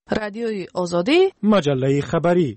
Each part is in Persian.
رادیوی آزادی، مجله خبری.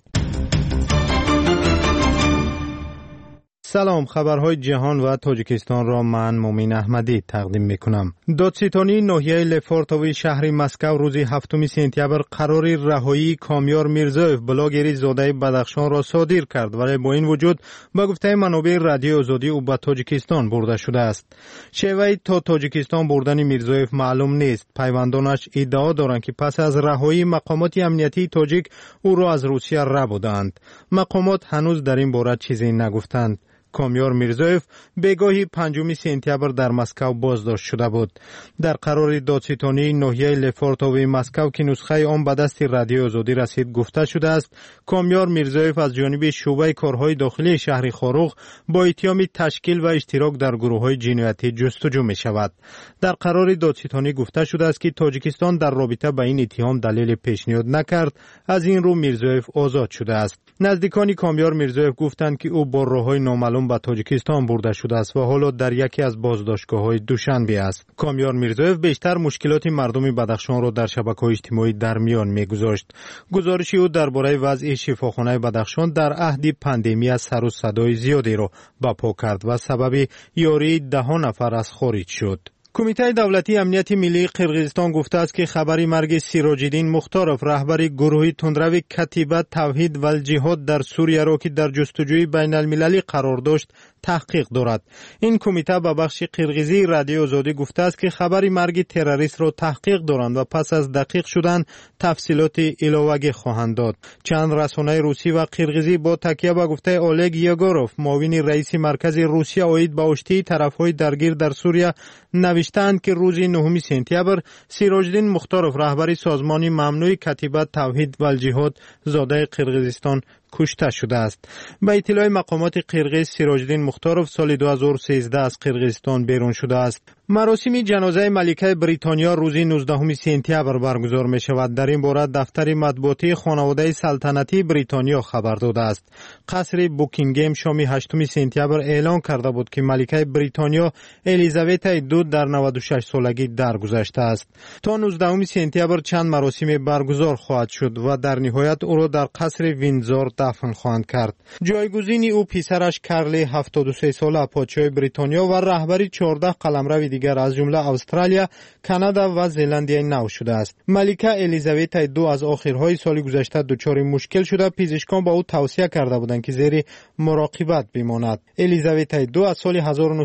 سلام، خبرهای جهان و تاجیکستان را من مومین احمدی تقدیم میکنم. دادستانی ناحیه لفورتوی شهر مسکو روز 7 سپتامبر قرار رهایی کامیار میرزایف بلاگر زاده بدخشان را صادر کرد، ولی با این وجود به گفته منابع رادیو آزادی او به تاجیکستان برده شده است. شیوه تا تاجیکستان بردن میرزایف معلوم نیست. پیوندانش ادعا دارند که پس از رهایی مقامات امنیتی تاجیک او را از روسیه ربودند. مقامات هنوز در این باره چیزی نگفتند. کامیار میرزایف بگاهی 5 سپتامبر در مسکو بازداشت شده بود. در قرار دادستانی ناحیه لفورتوی مسکو که نسخه آن به دست رادیو آزادی رسید گفته شده است کامیار میرزایف از جانب شعبه کارهای داخلی شهر خاروغ با اتهام تشکیل و اشتراک در گروه‌های جنایتی جستجو می شود. در قرار دادستانی گفته شده است که تاجیکستان در رابطه با این اتهام دلیل پیشنهاد نکرد، از این رو میرزایف آزاد شده است. نزدیکان کامیار میرزایف گفتند که او با راه‌های نامعلوم به تاجیکستان برده شده است و حالا در یکی از بازداشتگاه‌های دوشنبه است. کامیار میرزایف بیشتر مشکلات مردم بدخشان را در شبکه‌های اجتماعی در میان می‌گذاشت. گزارش او درباره وضع شفاخانه بدخشان در عهد پاندمی سر و صدای زیادی را برپا کرد و سبب یاری 10 نفر از خارج شد. کمیته دولتی امنیت ملی قرقیزستان گفته است که خبری مرگ سیراج‌الدین مختارov رهبر گروه تندرو کتیبه توحید و الجهاد در سوریه را که در جستجوی بین المللی قرار داشت تحقیق دارد. این کمیته به بخش قرقیزی رادیو آزادی گفته است که خبری مرگ تروریست را تحقیق دارند و پس از دقیق شدن تفصیلات علاوه خواهند داد. چند رسانه روسی و قرقیزی با تکیه به گفته اولگ یگوروف معاون رئیس مرکز روسیه عاید به آشتی طرف‌های درگیر در سوریه نوشتند که روز 9 سپتامبر سیراج‌الدین مختارov رهبر سازمان ممنوع کتیبه توحید و الجهاد زاده قرقیزستان کشته شده است. به اطلاع مقامات قرقیز سیراج‌الدین مختارov سال 2013 از قرقیزستان بیرون شده است. مراسم جنازه ملکه بریتانیا روز 19 سپتامبر برگزار می شود. در این باره دفتر مطبوعاتی خانواده سلطنتی بریتانیا خبر داده است. قصر بوکینگهم شام 8 سپتامبر اعلان کرده بود که ملکه بریتانیا الیزابت دو در 96 سالگی درگذشته است. تا 19 سپتامبر چند مراسم برگزار خواهد شد و در نهایت او را در قصر ویندزور دفن خواهند کرد. جایگزین او پسرش کارل 73 ساله پادشاه بریتانیا و رهبری 14 قلمرو دیگر از جمله استرالیا، کانادا و زلندیای نو شده است. ملکه الیزابت دو از آخرهای سال گذشته دچار مشکل شده. پزشکان با او توصیه کرده بودند که زیر مراقبت بماند. الیزابت دو از سال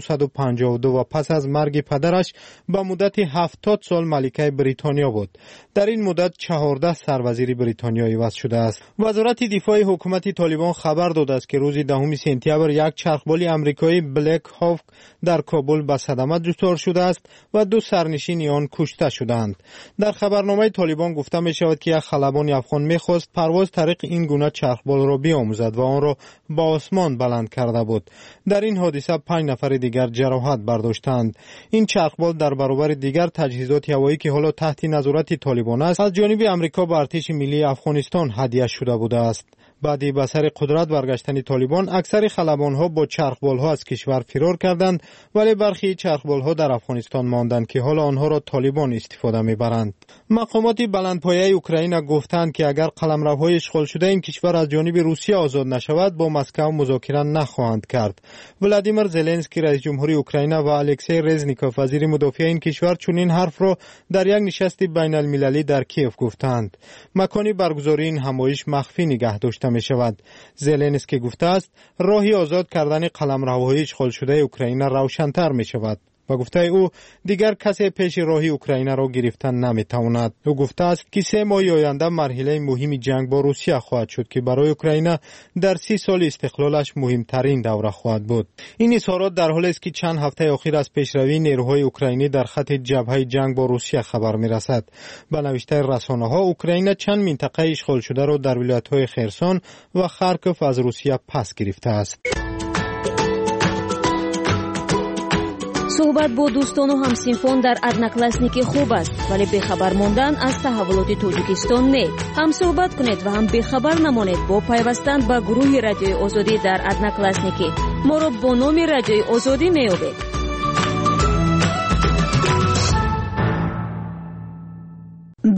1952 و پس از مرگ پدرش به مدت 70 سال ملکه بریتانیا بود. در این مدت 14 سروزیر بریتانیا عوض شده است. وزارت دفاع حکومت طالبان خبر داده است که روز 10 سپتامبر یک چرخبال آمریکایی بلک هاوک در کابل به صدمه دچار شده است و 2 سرنشین آن کشته شدند. در خبرنامه طالبان گفته می شود که یک خلبان افغان می‌خواست پرواز طریق این گونه چرخبال را بیاموزد و آن را به آسمان بلند کرده بود. در این حادثه 5 نفر دیگر جراحت برداشتند. این چرخبال در برابر دیگر تجهیزات هوایی که حالا تحت نظارت طالبان است از جانب آمریکا به ارتش ملی افغانستان هدیه شده بوده است. بعد به سر قدرت برگشتن طالبان اکثر خلبان‌ها با چرخبال‌ها از کشور فرار کردند، ولی برخی چرخبال‌ها در افغانستان ماندند که حالا آنها را طالبان استفاده می‌برند. مقامات بلندپایه اوکراین گفتند که اگر قلمروهای اشغال شده این کشور از جانب روسیه آزاد نشود با مسکو مذاکره نخواهند کرد. ولادیمیر زلنسکی رئیس جمهوری اوکراین و الکسی رزنیکوف وزیر مدافع این کشور چنین حرف را در یک نشست بین‌المللی در کیف گفتند. مکان برگزاری این همایش مخفی نگه داشته می شود. زلنسکی گفته است راهی آزاد کردن قلمروهای اشغال شده اوکراین روشن‌تر می شود. و گفته او دیگر کسی پیش راهی اوکراین را گرفتن نمیتواند. او گفته است که 3 ماه آینده مرحله مهم جنگ با روسیه خواهد شد که برای اوکراین در 30 سال استقلالش مهمترین دوره خواهد بود. این اظهارات در حالی است که چند هفته اخیر از پیشروی نیروهای اوکراینی در خط جبهه جنگ با روسیه خبر میرسد. به نوشته رسانه‌ها اوکراین چند منطقه اشغال شده را در ولایت‌های خرسون و خارکوف از روسیه پس گرفته است. صحبت با دوستان و همسنفان در одноклассники خوب است، ولی بخبر ماندن از تحولات تاجیکستان نه. هم صحبت کنید و هم بخبر نمانید با پیوستن به گروه رادیوی آزادی در одноклассники. ما را با نام رادیوی آزادی میابید.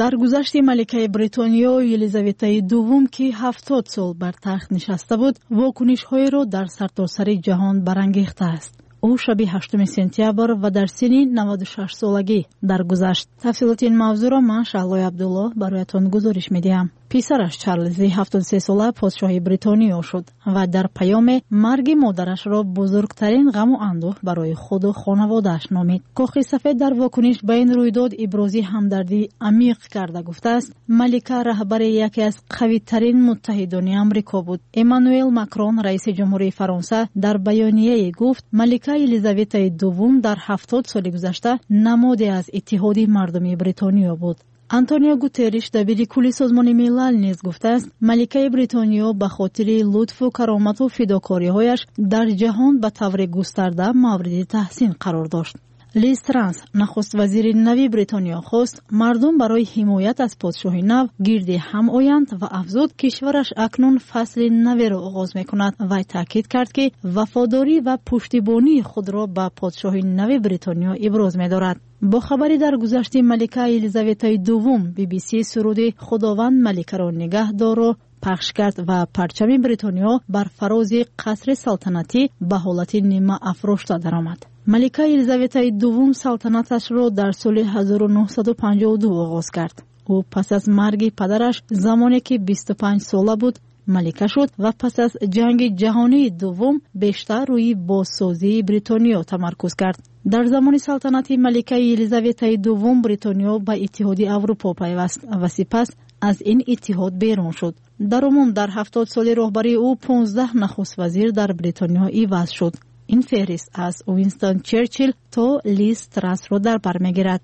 در گذشت ملکه بریتانیا یلیزاوتا دوم که 70 سال بر تخت نشسته بود، واکنش‌های را در سرتاسر جهان برانگیخته است. او شب 8 سپتامبر و در سن 96 سالگی درگذشت. تفصیلات این موضوع را من شعلای عبدالله برایتان گزارش می‌دهم. پسرش چارلز 73 ساله پادشاه بریتانیا شد و در پیام مرگ مادرش را بزرگترین غم و اندوه برای خود و خانواده‌اش نامید. کاخ سفید در واکنش به این رویداد ابراز همدردی عمیق کرده گفته است ملکه رهبر یکی از قوی‌ترین متحدان آمریکا بود. امانوئل ماکرون رئیس جمهوری فرانسه در بیانیه گفت ملکه الیزابت دوم در 70 سال گذشته نمادی از اتحاد مردمی بریتانیا بود. آنتونیو گوتریش دبیر کل سازمان ملل نیز گفته است ملکه بریتانیا به خاطر لطف و کرامت و فداکاری‌هایش در جهان به طور گسترده مورد تحسین قرار داشت. لیز ترانس نخست وزیر نوی بریتانیا خواست مردم برای حمایت از پادشاه نو گرد هم آیند و افزود کشورش اکنون فصل نوی را آغاز می‌کند و تاکید کرد که وفاداری و پشتیبانی خود را به پادشاه نوی بریتانیا ابراز می‌دارد. با خبری در گذشت ملکه الیزابت دوم BBC سرود خداوند ملکه را نگهدار را پخش کرد و پرچم بریتانیا بر فراز قصر سلطنتی به حالت نیمه افراشته درآمد. ملکه الیزابت دوم سلطنتش را در سال 1952 آغاز کرد. او پس از مرگ پدرش زمانی که 25 ساله بود ملکه شد و پس از جنگ جهانی دوم بیشتر روی بازسازی بریتانیا تمرکز کرد. در زمان سلطنت ملکه الیزابت دوم بریتانیا به اتحاد اروپا پیوست و سپس از این اتحاد بیرون شد. در عموم در 70 سال راهبری او 15 نخست وزیر در بریتانیا عوض شد. این فهرست از وینستون چرچیل تا لیز تراس را در بر می‌گیرد.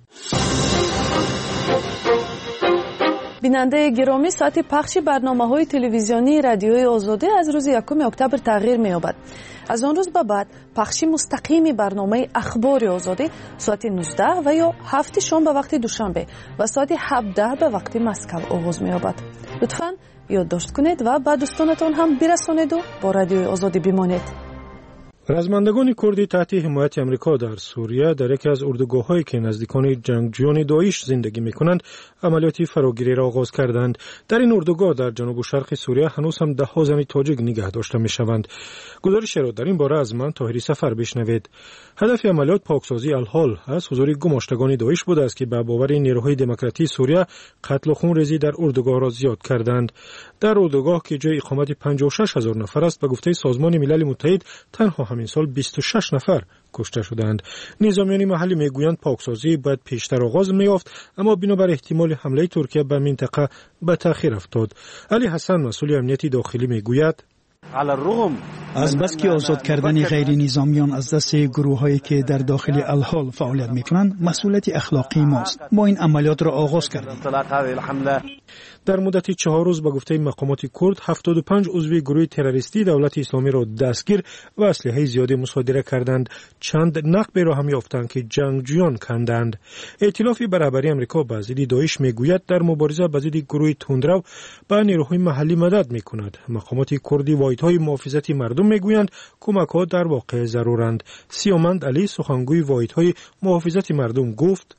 بیننده گرامی، ساعت پخش برنامه‌های تلویزیونی رادیوی آزادی از روز 1 اکتبر تغییر می‌یابد. از آن روز به بعد پخش مستقیم برنامه اخبار آزادی ساعت 19 و یا 7 شام به وقت دوشنبه و ساعت 17 به وقت مسکو آغاز می‌یابد. لطفاً یادداشت کنید و به دوستانتان هم برسانید و با رادیوی آزادی بمانید. رزمندگان کردی تحت حمایت امریکا در سوریه در یکی از اردوگاه‌هایی که نزدیکان جنگجویان داعش زندگی می‌کنند عملیات فراگیری را آغاز کردند. در این اردوگاه در جنوب و شرق سوریه هنوز هم ده‌ها زن تاجیک نگه داشته می‌شوند. گزارش را در این باره از من طاهری سفر بشنوید. هدف عملیات پاکسازی الحال از حضور گماشتگان داعش بوده است که به باور نیروهای دموکراتی سوریه قتل و خونریزی در اردوگاه را زیاد کردند. در اردوگاه که جای اقامت 56,000 نفر است به گفته سازمان ملل متحد تنها همین سال 26 نفر کشته شدند. نظامیان محلی میگویند پاکسازی باید پیشتر آغاز می‌یافت اما بنابر احتمال حمله ترکیه به منطقه به تأخیر افتاد. علی حسن مسئول امنیت داخلی میگوید از بس که آزاد کردن غیر نظامیان از دست گروه‌هایی که در داخل الحال فعالیت می‌کنند مسئولیت اخلاقی ماست. ما این عملیات را آغاز کردیم. در مدت 4 روز به گفته مقامات کرد 75 عضو گروه تروریستی دولت اسلامی را دستگیر و اسلحه زیادی مصادره کردند. چند نقب را هم یافتند که جنگجویان کندند. ائتلاف برابری آمریکا با ضد داعش میگوید در مبارزه با ضد گروه تندرو به نیروهای محلی مدد میکند. مقامات کردی وایدهای محافظت مردم میگویند کمک‌ها در واقع ضرورند. سیامند علی سخنگوی وایدهای محافظت مردم گفت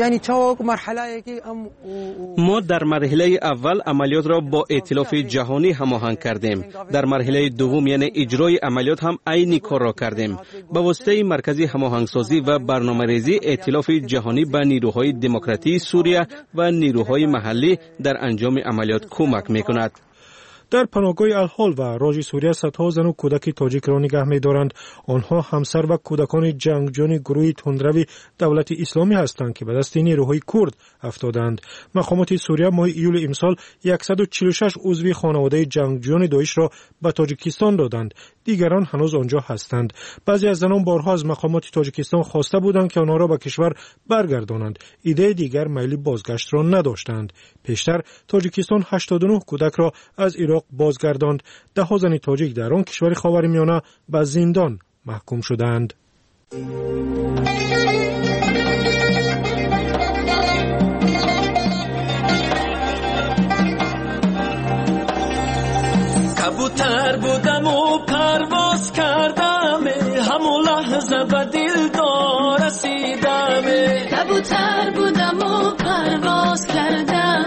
ما در مرحله اول عملیات را با ائتلاف جهانی هماهنگ کردیم. در مرحله دوم یعنی اجرای عملیات هم عین کار را کردیم. با واسطه مرکز هماهنگسازی و برنامه‌ریزی ائتلاف جهانی به نیروهای دموکراتی سوریه و نیروهای محلی در انجام عملیات کمک می‌کند. در پناهگاه الحال و راج سوریه صدها زن و کودک تاجیک را نگه می‌دارند. آنها همسر و کودکان جنگجویان گروه تندروی دولت اسلامی هستند که به دست نیروهای کرد افتادند. مقامات سوریه ماه ایول امسال 146 عضو خانواده جنگجویان داعش را به تاجیکستان دادند. دیگران هنوز آنجا هستند. بعضی از زنان بارها از مقامات تاجیکستان خواسته بودند که آنها را به کشور برگردانند. ایده دیگر میل بازگشت را نداشتند. پیشتر تاجیکستان 89 کودک را از عراق بازگرداند. 10 زن تاجیک در آن کشور خاورمیانه به زندان محکوم شدند. کبوتر بودم و پرواز کردم، همون لحظه به دلدار رسیدم. کبوتر بودم و پرواز کردم،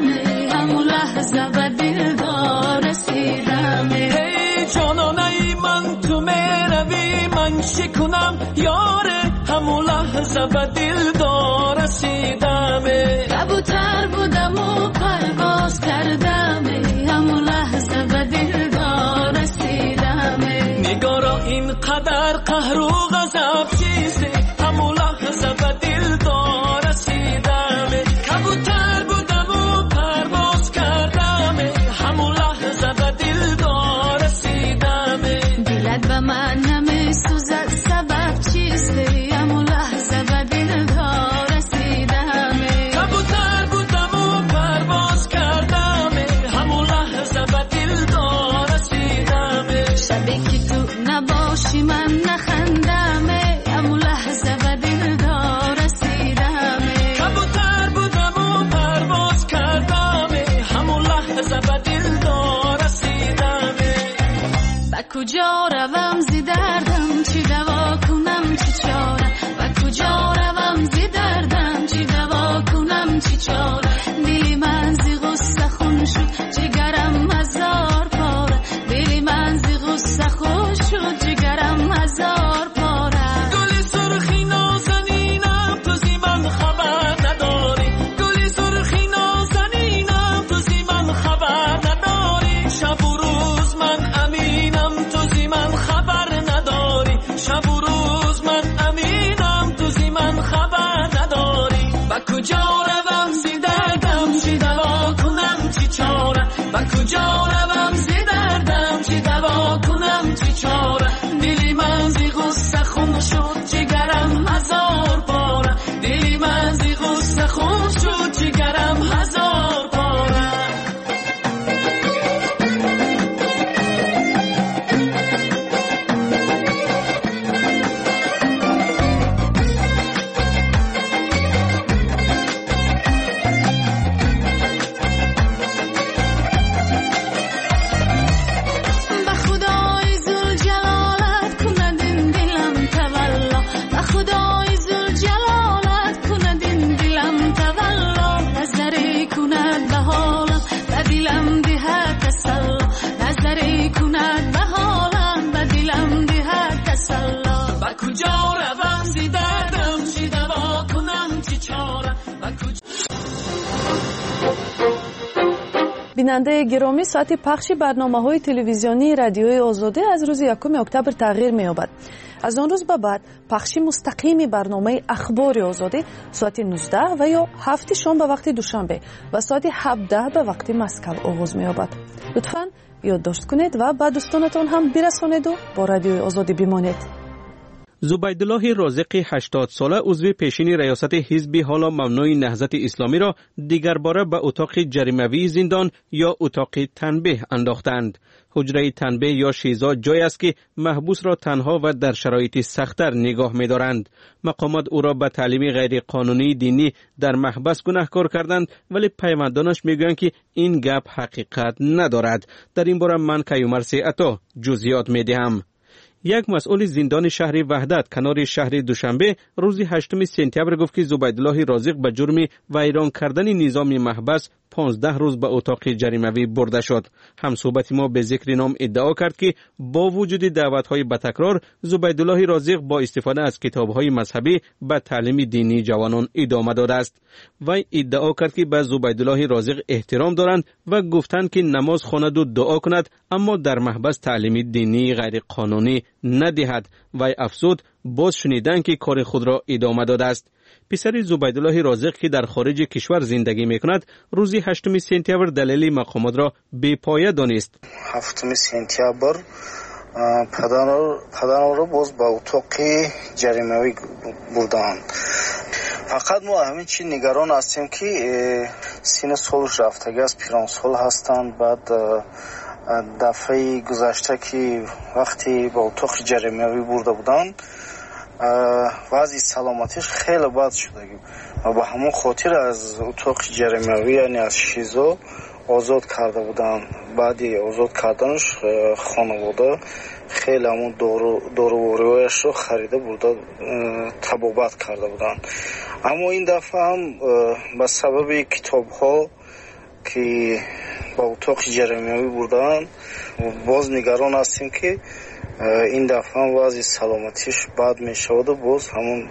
لحظه به دلدار رسیدم ای جانانه من تو میروی من چی کنم یاره همون لحظه به دلدار رسیدم کبوتر بودم و پرواز کردم همون لحظه به دلدار رسیدم نگارا اینقدر قهر و غضب چیزی همون لحظه به دلدار رسیدم کبوتر بودم و پرواز کردم همون لحظه به دلدار رسیدم دلت به من نمیسوزد سبب چیستی همون لحظه به دلدار رسیدم کبوتر بودم و پرواز کردم همون لحظه به دلدار رسیدم شبی که تو نباشی من نخندم همون لحظه به دلدار رسیدم کبوتر بودم و پرواز کردم همون لحظه به دلدار رسیدم با کجا روم زی دردم چی دوا کنم چی چاره با کجا روم زی دردم چی دوا کنم چی چاره دلی من زی غصه خون شد جگرم هزار پاره دلی من زی غصه خون شد جگرم هزار پاره گلی سرخی نازنینم تو زی من خبر نداری گلی سرخی نازنینم تو زی من خبر نداری شب و روز من امینم تو زی من خبر نداری شب و روز من امینم تو زی من خبر نداری با کجا روم زی دردم چی دوا کنم چی چاره با کجا روم زی دردم چی دوا کنم چی چاره دلی من زی غصه خون شد جگرم هزار پاره دلی من زی غصه خون شد جگرم هزار پاره به خدای ذوالجلالت کند این دلم تولا به خدای ذوالجلالت کند این دلم تولا نظری کند به حالم به دلم دهد تسلا نظری کند به حالم به دلم دهد تسلا با کجا روم زی دردم چی دوا کنم چی چاره با کجا بیننده گرامی، ساعت پخش برنامه‌های تلویزیونی رادیوی آزادی از روز 1 اکتبر تغییر می‌یابد. از آن روز به بعد پخش مستقیم برنامه اخبار آزادی ساعت 19 و یا 7 شام به وقت دوشنبه و ساعت 17 به وقت مسکو آغاز می‌یابد. لطفاً یادداشت کنید و به دوستانتان هم برسانید و با رادیوی آزادی بمانید. زبیدالله رازق 80 ساله عضو پیشین ریاست حزب حالا ممنوع نهضت اسلامی را دیگر باره به اتاق جریموی زندان یا اتاق تنبیه انداختند. حجره تنبیه یا شیزا جای است که محبوس را تنها و در شرایط سخت‌تر نگاه می‌دارند. مقامات او را به تعلیم غیر قانونی دینی در محبس گناهکار کردند، ولی پیوندانش میگویند که این گپ حقیقت ندارد. در این باره من کیومرث عطا جزئیات می‌دهم. یک مسئول زندان شهر وحدت کنار شهر دوشنبه روز 8 سپتامبر گفت که زبیدالله رازق به جرم ویران کردن نظام محبس 15 روز به اتاق جریموی برده شد. همصحبت ما به ذکر نام ادعا کرد که با وجود دعوت‌های به تکرار زبیدالله رازق با استفاده از کتاب‌های مذهبی به تعلیم دینی جوانان ادامه داده است. وی ادعا کرد که به زبیدالله رازق احترام دارند و گفتند که نماز خواند و دعا کند، اما در محبس تعلیم دینی غیر قانونی ندهد. وی افزود باز شنیدن که کار خود را ادامه داده است. پسر زبیدالله رازق که در خارج کشور زندگی میکند روز 8 سپتامبر دلیل مقامات را بی پایه دانست. 7 سپتامبر پدرم را باز به اتاق جریموی بردند. فقط ما همین چی نگران هستیم که سین سالش رفتگی از پیران سال هستند. بعد دفعه گذشته که وقتی به اتاق جریموی برده بودند وضع سلامتیش خیلی بد شده و به همون خاطر از اتاق جریموی یعنی از شیزا آزاد کرده بودن. بعدی آزاد کردنش خانواده خیلی همون داروهایش رو خریده برده طبابت کرده بودن. اما این دفعه هم به سبب کتاب ها که با اتاق جرمیوی بردن. باز نگران هستیم که این دفعه وضع سلامتیش بد می شود و باز همون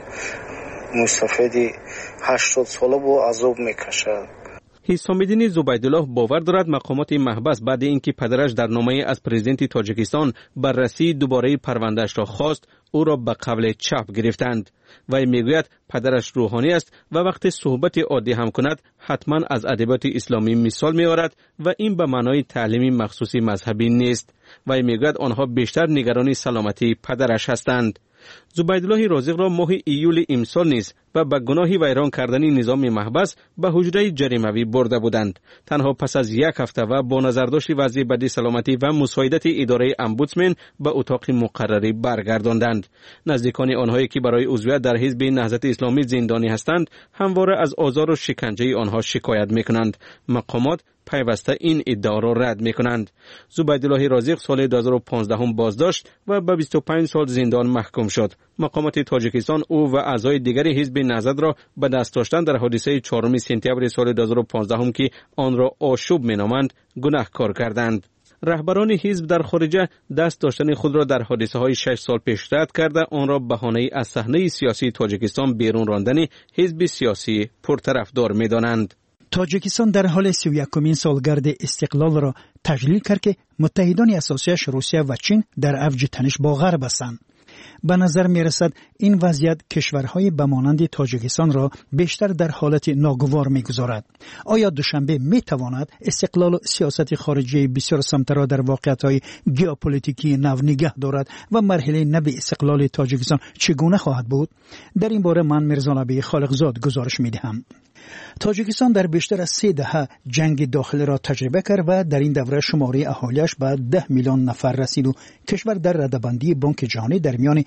مستفیدی 80 ساله با عذاب می کشد. حسامالدین زبیدالله باور دارد مقامات محبس بعد اینکه پدرش در نامه از پرزیدنت تاجیکستان بررسی دوباره پروندهش را خواست، او را به قبل چاپ گرفتند. وی میگوید پدرش روحانی است و وقتی صحبت عادی هم کند حتما از ادبیات اسلامی مثال میآورد و این به معنای تعلیمی مخصوصی مذهبی نیست. وی میگوید آنها بیشتر نگران سلامتی پدرش هستند. زبیدالله رازق را ماه ایول امسال نیز و به گناه ویران کردن نظام محبس به حجره جریموی برده بودند. تنها پس از یک هفته و با نظرداشت وضع بد سلامتی و مساعدت اداره امبودسمن به اتاق مقرری برگرداندند. نزدیکان آنهایی که برای عضویت در حزب نهضت اسلامی زندانی هستند همواره از آزار و شکنجه آنها شکایت میکنند. مقامات پیوسته این ادعا را رد میکنند. زبیدالله رازق سال 2015 بازداشت و به 25 سال زندان محکوم شد. مقامات تاجیکستان او و اعضای دیگر حزب نهضت را به دست داشتن در حادثه 4 سپتامبر سال 2015 که آن را آشوب مینامند گناهکار کردند. رهبران حزب در خارجه دست داشتن خود را در حادثه های 6 سال پیش رد کرده آن را بهانه از صحنه سیاسی تاجیکستان بیرون راندن حزب سیاسی پرطرفدار می‌دانند. تاجیکستان در حال 31مین سالگرد استقلال را تجلیل کرد که متحدان اساسیش روسیه و چین در اوج تنش با غرب هستند. به نظر می رسد این وضعیت کشورهای به مانند تاجیکستان را بیشتر در حالت ناگوار می گذارد. آیا دوشنبه می تواند استقلال و سیاست خارجی بسیار سمت را در واقعیت‌های ژئوپلیتیکی نو نگه دارد و مرحله نو استقلال تاجیکستان چگونه خواهد بود؟ در این باره من میرزا نبی خالقزاد گزارش می دهم. تاجیکستان در بیشتر از 3 دهه جنگ داخلی را تجربه کرد و در این دوره شماره اهالیش به 10 میلیون نفر رسید و کشور در رده‌بندی بانک جهانی در میان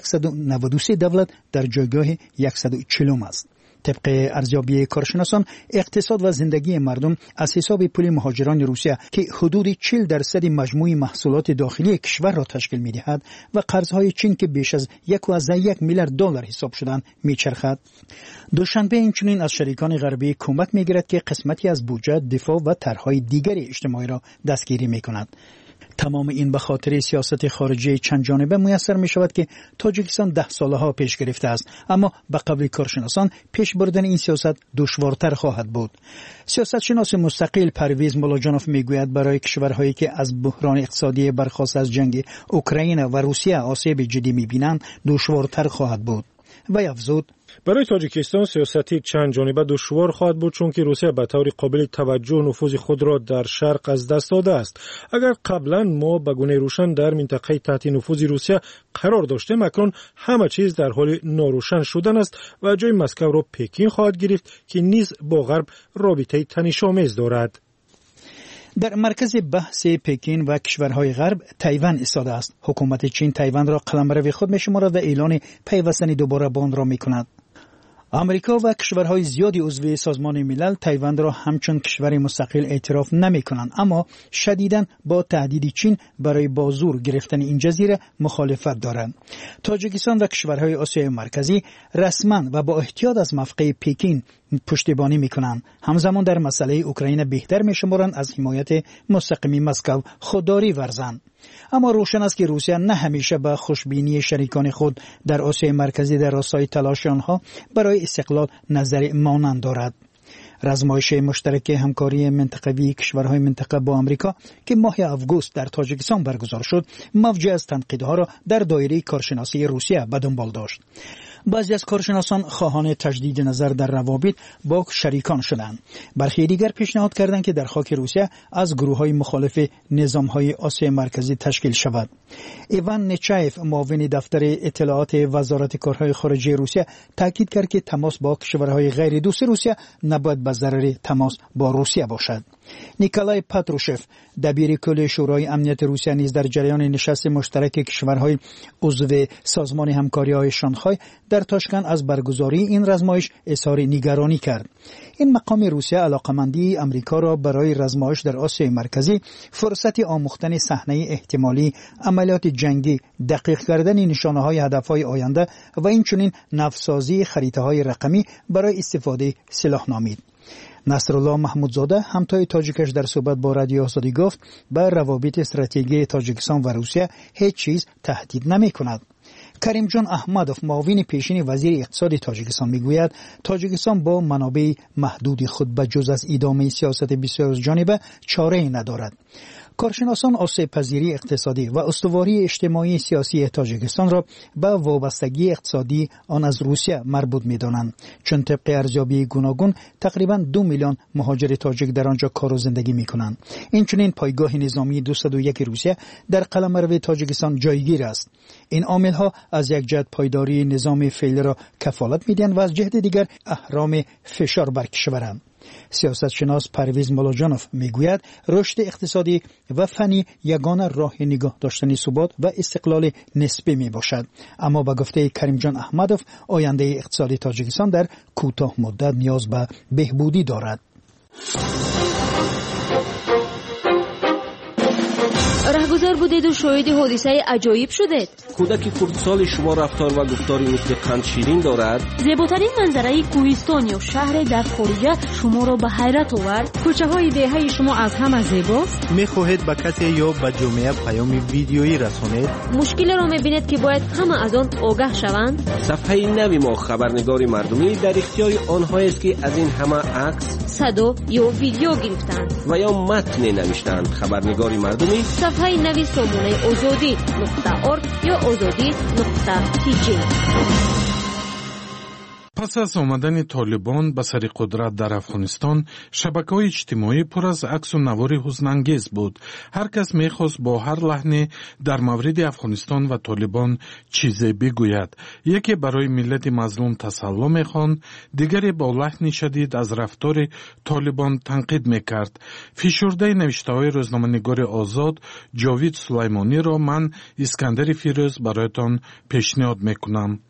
193 دولت در جایگاه 140 است. طبق ارزیابی کارشناسان اقتصاد و زندگی مردم از حساب پول مهاجران روسیه که حدود 40% مجموع محصولات داخلی کشور را تشکیل می‌دهد و قرض‌های چین که بیش از 1.1 میلیارد دلار حساب شدند می‌چرخد. دوشنبه اینچنین از شریکان غربی کمک می‌گیرد که قسمتی از بودجه دفاع و طرح‌های دیگر اجتماعی را دستگیری می‌کند. تمام این به خاطر سیاست خارجی چند جانبه میسر می شود که تاجیکستان 10 سالها پیش گرفته است، اما به قول کارشناسان پیش بردن این سیاست دشوارتر خواهد بود. سیاستشناس مستقل پرویز ملاجانوف میگوید برای کشورهایی که از بحران اقتصادی برخاست از جنگ اوکراین و روسیه آسیب جدی میبینند دشوارتر خواهد بود. و افزود برای تاجیکستان سیاستی چند جانبه دشوار خواهد بود چون که روسیه به طور قابل توجه نفوذ خود را در شرق از دست داده است. اگر قبلا ما به گونه روشن در منطقه تحت نفوذ روسیه قرار داشتیم، اکنون همه چیز در حال ناروشن شدن است و جای مسکو را پکین خواهد گرفت که نیز با غرب رابطه تنش‌آمیز دارد. در مرکز بحث پکین و کشورهای غرب تایوان ایستاده است. حکومت چین تایوان را قلمرو خود می‌شمارد و اعلان پیوستن دوباره به آن را می‌کند. آمریکا و کشورهای زیادی عضو سازمان ملل تایوان را همچون کشور مستقل اعتراف نمی‌کنند، اما شدیداً با تهدید چین برای با زور گرفتن این جزیره مخالفت دارند. تاجیکستان و کشورهای آسیای مرکزی رسما و با احتیاط از موقع پکین پشتیبانی می‌کنند. همزمان در مسئله اوکراین بهتر می‌شمارند از حمایت مستقیم مسکو خودداری ورزند. اما روشن است که روسیه نه همیشه به خوشبینی شریکان خود در آسیای مرکزی در راستای تلاش آنها برای استقلال نظر مانند دارد. رزمایش مشترک همکاری منطقوی کشورهای منطقه با آمریکا که ماه آگوست در تاجیکستان برگزار شد، موجه از تنقیدها را در دایره کارشناسی روسیه به دنبال داشت. بعضی از کارشناسان خواهان تجدید نظر در روابط با شریکان شدند. برخی دیگر پیشنهاد کردند که در خاک روسیه از گروه‌های مخالف نظام‌های آسیای مرکزی تشکیل شود. ایوان نچایف معاون دفتر اطلاعات وزارت کارهای خارجه روسیه تاکید کرد که تماس با کشورهای غیر دوست روسیه نباید به ضرر تماس با روسیه باشد. نیکولای پاتروشف دبیر کل شورای امنیت روسیه نیز در جریان نشست مشترک کشورهای عضو سازمان همکاری‌های شانگهای در تاشکند از برگزاری این رزمایش اظهار نگرانی کرد. این مقام روسیه علاقمندی امریکا را برای رزمایش در آسیای مرکزی فرصت آموختن صحنه احتمالی عملیات جنگی، دقیق کردن نشانه‌های هدف‌های آینده و اینچنین نوسازی خریطه‌های رقمی برای استفاده سلاح نامید. نصرالله محمودزاده همتای تاجیکش در صحبت با رادیو آزادی گفت به روابط استراتژیکی تاجیکستان و روسیه هیچ چیز تهدید نمی کند. کریم جان احمدوف معاون پیشین وزیر اقتصاد تاجیکستان میگوید تاجیکستان با منابع محدود خود به جز از ادامه سیاست بسیار جانبه چاره‌ای ندارد. کارشناسان آسیب پذیری اقتصادی و استواری اجتماعی سیاسی تاجیکستان را به وابستگی اقتصادی آن از روسیه مربوط می‌دانند، چون طبق ارزیابی گوناگون تقریباً 2 میلیون مهاجر تاجیک در آنجا کار و زندگی می‌کنند. اینچنین پایگاه نظامی 201 روسیه در قلمرو تاجیکستان جایگیر است. این عامل‌ها از یک جهت پایداری نظام فعلی را کفالت می‌دهند و از جهت دیگر اهرام فشار بر کشورند. سیاستشناس پرویز ملاجانوف میگوید رشد اقتصادی و فنی یگانه راه نگاه داشتن ثبات و استقلال نسبی می باشد، اما به گفته کریم جان احمدوف آینده اقتصادی تاجیکستان در کوتاه مدت نیاز به بهبودی دارد. رهگذر بودید و شاهد حادثه عجایب شدید. کودک خردسال شما رفتار و گفتاری مثل قند شیرین دارد. زیباترین منظره کوهستان یا شهر در خارجه شما را به حیرت آورد. کوچه های دهه شما از همه زیباست. میخواهید به کسی یا به جامعه پیام ویدیویی رسانید؟ مشکل را میبینید که باید همه از آن آگاه شوند. صفحه نوی ما خبرنگار مردمی در اختیار آنها است که از این همه عکس، صدا یا ویدیو گرفتند و یا متن نوشتند. خبرنگار مردمی صفحه نوی سامانه azadi.org یا azadi.tg. پس از آمدن طالبان به سر قدرت در افغانستان، شبکه‌های اجتماعی پر از عکس و نوار حزن‌انگیز بود. هر کس می‌خواست با هر لحنی در مورد افغانستان و طالبان چیزی بگوید. یکی برای ملت مظلوم تسلی می‌خواند، دیگری با لحن شدید از رفتار طالبان تنقید می‌کرد. فشرده نوشته‌های روزنامه‌نگار آزاد جاوید سلیمانی را من اسکندر فیروز برایتان پیشنهاد می‌کنم.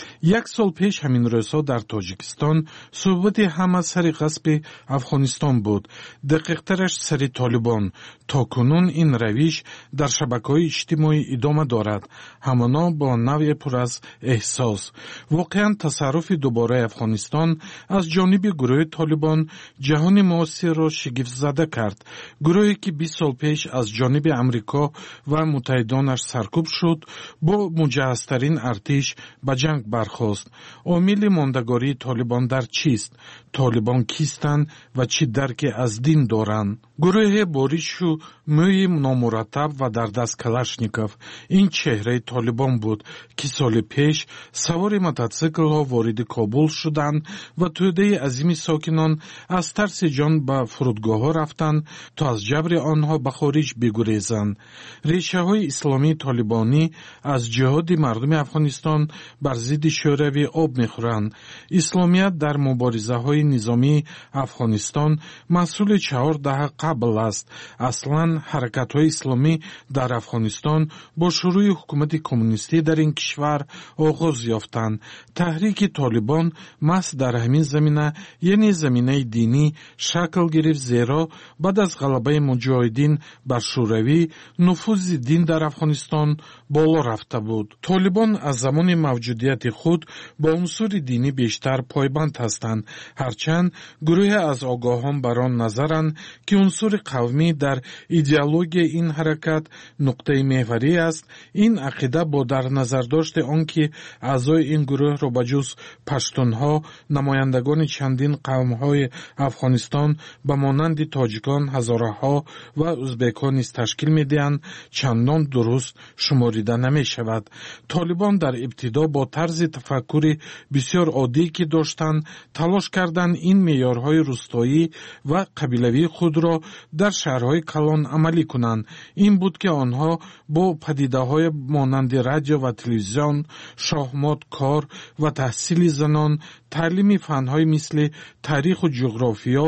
1 سال پیش همین روزها در تاجیکستان صحبت همه سر غصب افغانستان بود، دقیق‌ترش سر طالبان. تا کنون این روش در شبکه‌های اجتماعی ادامه دارد، همانا با نوع پر از احساس. واقعا تصرف دوباره افغانستان از جانب گروه طالبان جهان معاصر را شگفت زده کرد. گروهی که 20 سال پیش از جانب امریکا و متحدانش سرکوب شد، با مجهزترین ارتش به جنگ برخاست. عامل ماندگاری طالبان در چیست؟ طالبان کیستند و چی درکی از دین دارند؟ گروه باریشو موی نامرتب و در دست کلاشنیکوف این چهره طالبان بود که سال پیش سوار موتورسیکل ها وارد کابل شدند و توده عظیم ساکنان از ترس جان به فرودگاه ها رفتند تا از جبر آنها به خارج بگریزند. ریشه های اسلامی طالبانی از جهاد مردم افغانستان بر ضد شوروی آب میخورند. اسلامیت در مبارزه های نظامی افغانستان مسئول 4 دهه قبل است. اصلا حرکت های اسلامی در افغانستان با شروع حکومت کمونیستی در این کشور آغاز یافتند. تحریک طالبان محض در همین زمینه، یعنی زمینه دینی، شکل گرفت، زیرا بعد از غلبه مجاهدین بر شوروی نفوذ دین در افغانستان بالا رفته بود. طالبان از زمان موجودیت خود با عنصر دینی بیشتر پایبند هستند، هرچند گروه از آگاهان بر آن نظرند که عنصر قومی در ایدئولوژی این حرکت نقطه محوری است. این عقیده با در نظر داشت آنکه اعضای این گروه را بجز پشتونها نمایندگان چندین قوم‌های افغانستان به مانند تاجیکان، هزاره‌ها و ازبکان نیز تشکیل می‌دهند، چندان درست شماریده نمی‌شود. طالبان در ابتدا با طرز تفکر بسیار عادی که داشتند تلاش کردند این معیارهای روستایی و قبیلوی خود را در شهرهای کلان عملی کنند. این بود که آنها با پدیده‌های مانند رادیو و تلویزیون، شاهمات، کار و تحصیل زنان، تعلیم فن‌های مثل تاریخ و جغرافیا،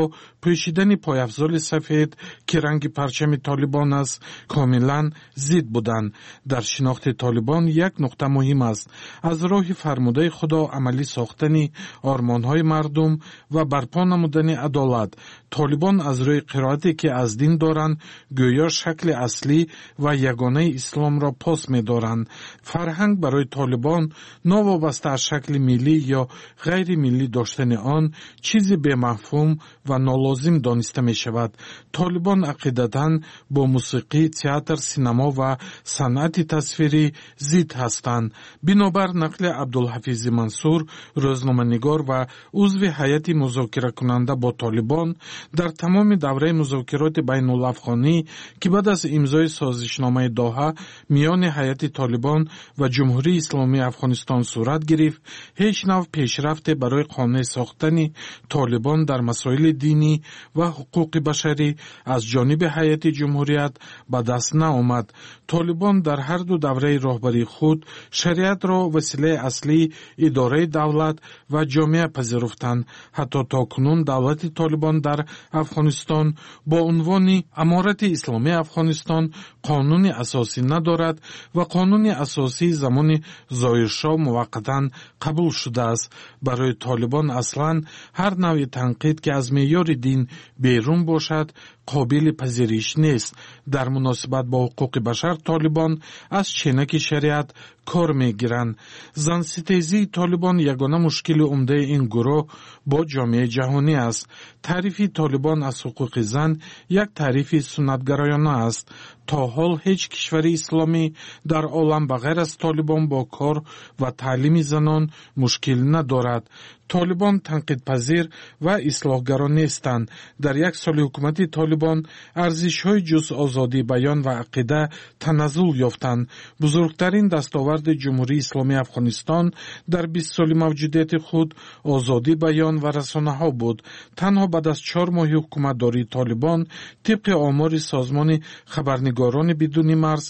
پوشیدن پایافزال سفید که رنگ پرچم طالبان است کاملا ضد بودند. در شناخت طالبان یک نقطه مهم است: از راه فرموده خدا عملی ساختن آرمانهای مردم و برپا نمودن عدالت. طالبان از روی قرائتی که از دین دارند گویا شکل اصلی و یگانه اسلام را پاس می دارند. فرهنگ برای طالبان نوابسته از شکل ملی یا غیر ملی داشتن آن چیزی به مفهوم و نالازم دانسته می شود. طالبان عقیدتاً با موسیقی، تئاتر، سینما و صنعت تصویری ضد هستند. بنابر نقل عبدالحفیظ منصور، روزنامه‌نگار و عضو هیئت مذاکره کننده با طالبان، در تمام دوره مذاکرات بین الافغانی که بعد از امضای سازشنامه دوحه میان هیئت طالبان و جمهوری اسلامی افغانستان صورت گرفت، هیچ نوع پیشرفت برای قانع ساختن طالبان در مسائل دینی و حقوق بشری از جانب هیئت جمهوریت به دست نآمد. طالبان در هر دو دوره راهبری خود شریعت را وسیله اصلی اداره دولت و جامعه پذیرفتند. حتی تاکنون دولت طالبان در افغانستان با عنوان امارت اسلامی افغانستان قانون اساسی ندارد و قانون اساسی زمان ظاهرشاه موقتا قبول شده است. برای طالبان اصلا هر نوع تنقید که از معیار دین بیرون باشد قابل پذیرش نیست. در مناسبت با حقوق بشر طالبان از چینک شریعت کار میگیرند. زن ستیزی طالبان یگانه مشکل عمده این گروه با جامعه جهانی است. تعریف طالبان از حقوق زن یک تعریف سنتگرایانه است. تا حال هیچ کشور اسلامی در عالم بغیر از طالبان با کار و تعلیم زنان مشکل ندارد. طالبان تنقید پذیر و اصلاحگرا نیستند. در یک سال حکومت طالبان ارزش‌های جز آزادی بیان و عقیده تنزل یافتند. بزرگترین دستاورد جمهوری اسلامی افغانستان در 20 سال موجودیت خود آزادی بیان و رسانه‌ها بود. تنها بعد از 4 ماه حکومتداری طالبان طبق آمار سازمان خبرنگاران بدون مرز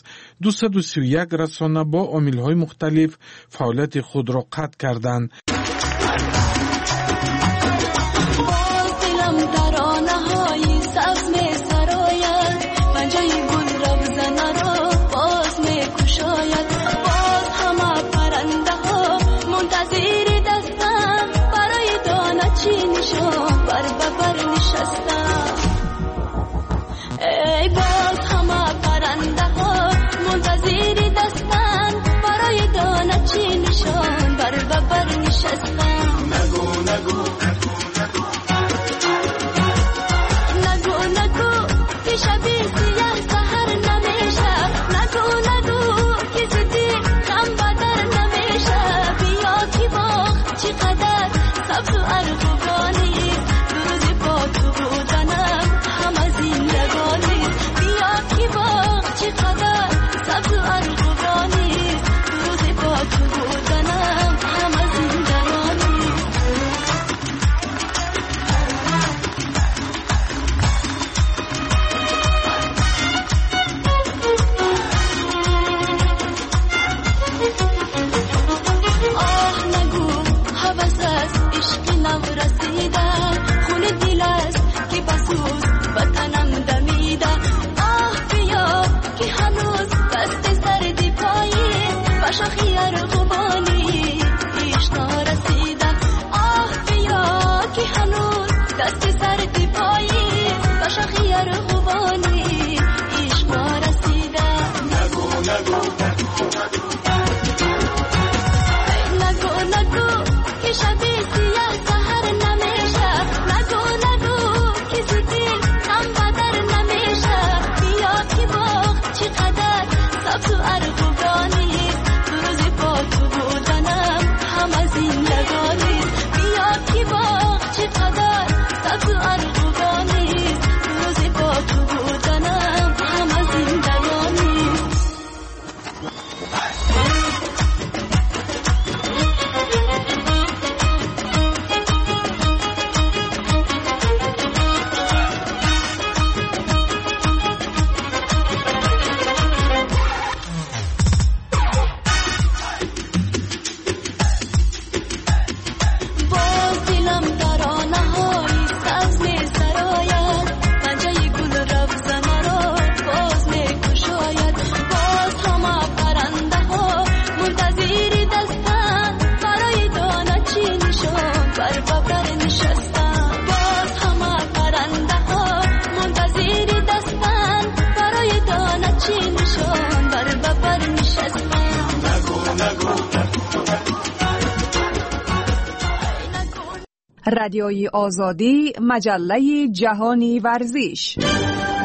231 رسانه با عامل‌های مختلف فعالیت خود را قطع کردند. رادیوی آزادی، مجله جهانی ورزش.